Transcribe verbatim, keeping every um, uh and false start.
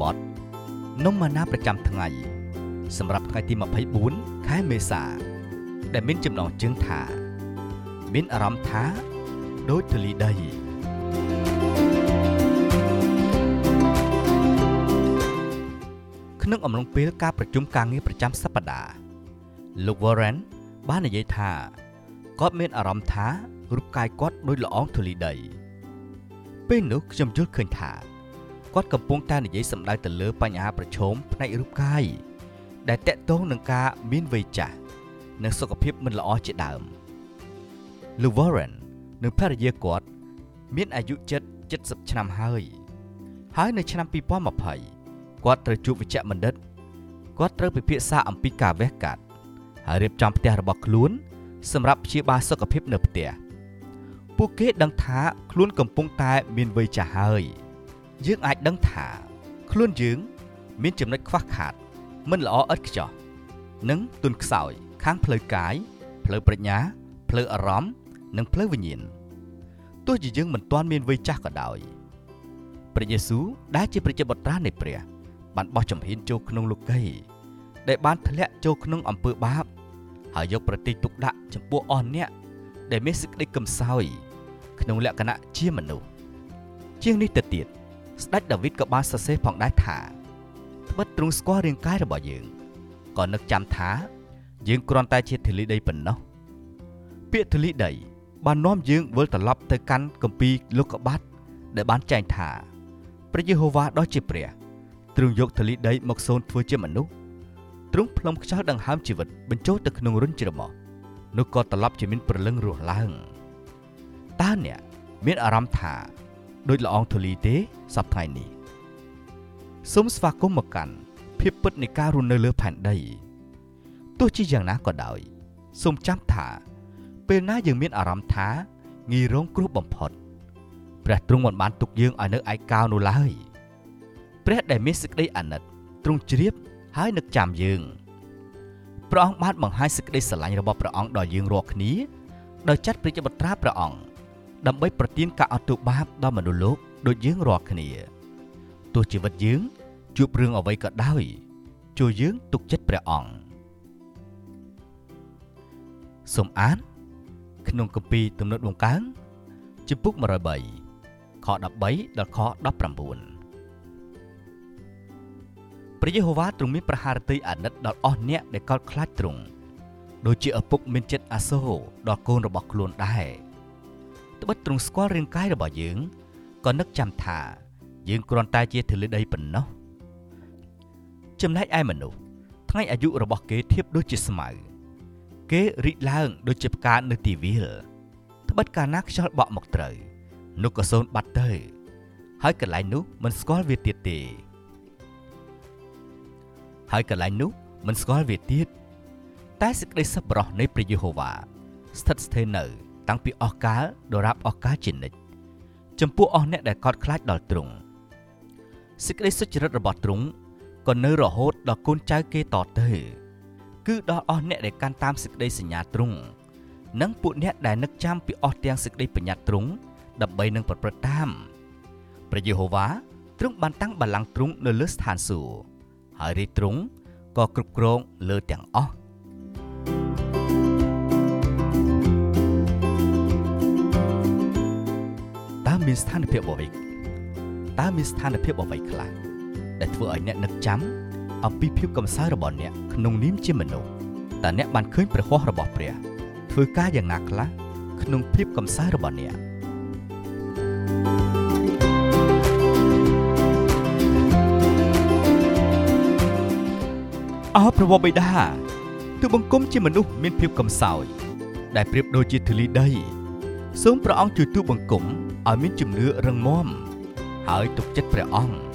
បទនំម៉ាណាប្រចាំថ្ងៃសម្រាប់ថ្ងៃទីម្ភៃបួនខែមេសាដែលមានចំណងជើងថាមានអារម្មណ៍ថាដូចធូលីដីក្នុងអំឡុងពេលការប្រជុំការងារប្រចាំសប្តាហ៍លោក Warren បាននិយាយថាគាត់មានអារម្មណ៍ថារូបកាយគាត់ដូចល្អងធូលីដីពេលនោះខ្ញុំយល់ឃើញថាគាត់កំពុងតែនិយាយសម្ដៅទៅលើបញ្ហាប្រឈមផ្នែករូបកាយដែលតាក់ទងនឹងការមានវ័យចាស់និងសុខភាពមិនល្អជាដើមលោក Warren និងភរិយាគាត់មានអាយុជិតเจ็ดสิบឆ្នាំហើយហើយនៅឆ្នាំពីរពាន់ម្ភៃគាត់ត្រូវជួបវេជ្ជបណ្ឌិតគាត់ត្រូវពិភាក្សាអំពីការវះកាត់ហើយរៀបចំផ្ទះរបស់ខ្លួនសម្រាប់ព្យាបាលសុខភាពនៅផ្ទះពួកគេដឹងថាខ្លួនកំពុងតែមានវ័យចាស់ហើយយើងអាចដឹងថាខ្លួនយើងមានចំណុចខ្វះខាតមិនល្អឥតខ្ចោះនិងទន់ខ្សោយខាងផ្លូវកាយផ្លូវប្រាជ្ញាផ្លូវអារម្មណ៍និងផ្លូវវិញ្ញាណទោះជាយើងមិនទាន់មានវ័យចាស់ក៏ដោយព្រះយេស៊ូវដែលជាព្រះជាបុត្រានៃព្រះបានបោះជំហានចូលក្នុងលោកីដែលបានធ្លាក់ចូលក្នុងអំពើបាបហើយយកប្រតិទុកដាក់ចំពោះអស់អ្នកដែលមានសេចក្តីកំសោយក្នុងលក្ខណៈជាមនុស្សជាងនេះទៅទៀតស្ដេចដាវីតក៏បានសរសេរផងដែរថាត្បិតទ្រង់ស្គាល់រាងកាយរបស់យើងក៏នឹកចាំថាយើងគ្រាន់តែជាធូលីដីប៉ុណ្ណោះពាក្យធូលីដីបាននាំយើងវិលត្រឡប់ទៅកាន់គម្ពីរលោកុបាទដែលបានចែងថាព្រះយេហូវ៉ាដ៏ជាព្រះទ្រង់យកធូលីដីមកសូនធ្វើជាមនុស្សទ្រង់ផ្លុំខ្យល់ដង្ហើមជីវិតបញ្ចូលទៅក្នុងរុញច្រមុះនោះក៏ត្រឡប់ជាមានព្រលឹងរស់ឡើងតើអ្នកមានអារម្មណ៍ថាដូចល្អងធូលីទេសប្តាហ៍នេះសូមស្វាគមន៍មកកាន់ភាពពិតនៃការរស់នៅលើផែនដីទោះជាយ៉ាងណាក៏ដោយសូមចាំថាពេលណាយើងមានអារម្មណ៍ថាងាយរងគ្រោះបំផុតព្រះទ្រង់មិនបានទុកយើងឲ្យនៅឯកោនោះឡើយព្រះដែលមានសេចក្តីអាណិតទ្រង់ជ្រាបហើយនឹកចាំយើងព្រះអង្គបានបង្ហាញសេចក្តីស្រឡាញ់របស់ព្រះអង្គដល់យើងរាល់គ្នាដោយចាត់ព្រះជាបុត្រាព្រះអង្គដើម្បីប្រទានការអត់ទោសបាបដល់មនុស្សលោកដូចយើងរាល់គ្នាទោះជីវិតយើងជួបរឿងអ្វីក៏ដោយជួយយើងទុកចិត្តព្រះអង្គសូមអានក្នុងគម្ពីរទំនុកដំកើងជំពូកmột không baខដប់បីដល់ខដប់ប្រាំបួនព្រះយេហូវ៉ាទ្រង់មានប្រហារតីអាណិតដល់អស់អ្នកដែលកោតខ្លាចទ្រង់ដូចជាឪពុកមានចិត្តអាសូរដល់កូនរបស់ខ្លួនដែរត្បិតទ្រង់ស្គាល់រាងកាយរបស់យើងក៏នឹកចាំថាយើងគ្រាន់តែជាធូលីដីប៉ុណ្ណោះចំណែកឯមនុស្សថ្ងៃអាយុរបស់គេធៀបដូចជាស្មៅគេរីកឡើងដូចជាផ្កានៅទីវាលត្បិតកាលណាខ្យល់បក់មកត្រូវនោះក៏សូន្យបាត់ទៅហើយកន្លែងនោះមិនស្គាល់វាទៀតទេហើយកន្លែងនោះមិនស្គាល់វាទៀតតែសេចក្តីសប្បុរសនៃព្រះយេហូវ៉ាស្ថិតស្ថេរនៅតាំងពីអស់កាលដរាបអស់កាលជានិច្ចចំពោះអស់អ្នកដែលកោតខ្លាចដល់ទ្រង់សេចក្តីសុចរិតរបស់ទ្រង់ក៏នៅរហូតដល់កូនចៅគេតទៅគឺដល់អស់អ្នកដែលកាន់តាមសេចក្តីសញ្ញាទ្រង់និងពួកអ្នកដែលនឹកចាំពីអស់ទាំងសេចក្តីបញ្ញត្តិទ្រង់ដើម្បីនឹងប្រព្រឹត្តតាមព្រះយេហូវ៉ាទ្រង់បានតាំងបល្ល័ង្កទ្រង់នៅលើស្ថានសួគ៌ហើយរាជទ្រង់ក៏គ្រប់គ្រងលើទាំងអស់តើមានស្ថានភាពអ្វីតើមានស្ថានភាពអ្វីខ្លះដែលធ្វើឲ្យអ្នកនឹកចាំអំពីភាពកំសោយរបស់អ្នកក្នុងនាមជាមនុស្សតើអ្នកបានឃើញព្រះហស្ថរបស់ព្រះធ្វើការយ៉ាងណាខ្លះក្នុងភាពកំសោយរបស់អ្នកអោព្រះបិតាទូបង្គំជាមនុស្សមានភាពកំសោយដែលប្រៀបដូចជាធូលីដីសូមព្រះអង្គជួយទូបង្គំឲ្យមានជំនឿរឹងមាំហើយទុកចិត្តព្រះអង្គ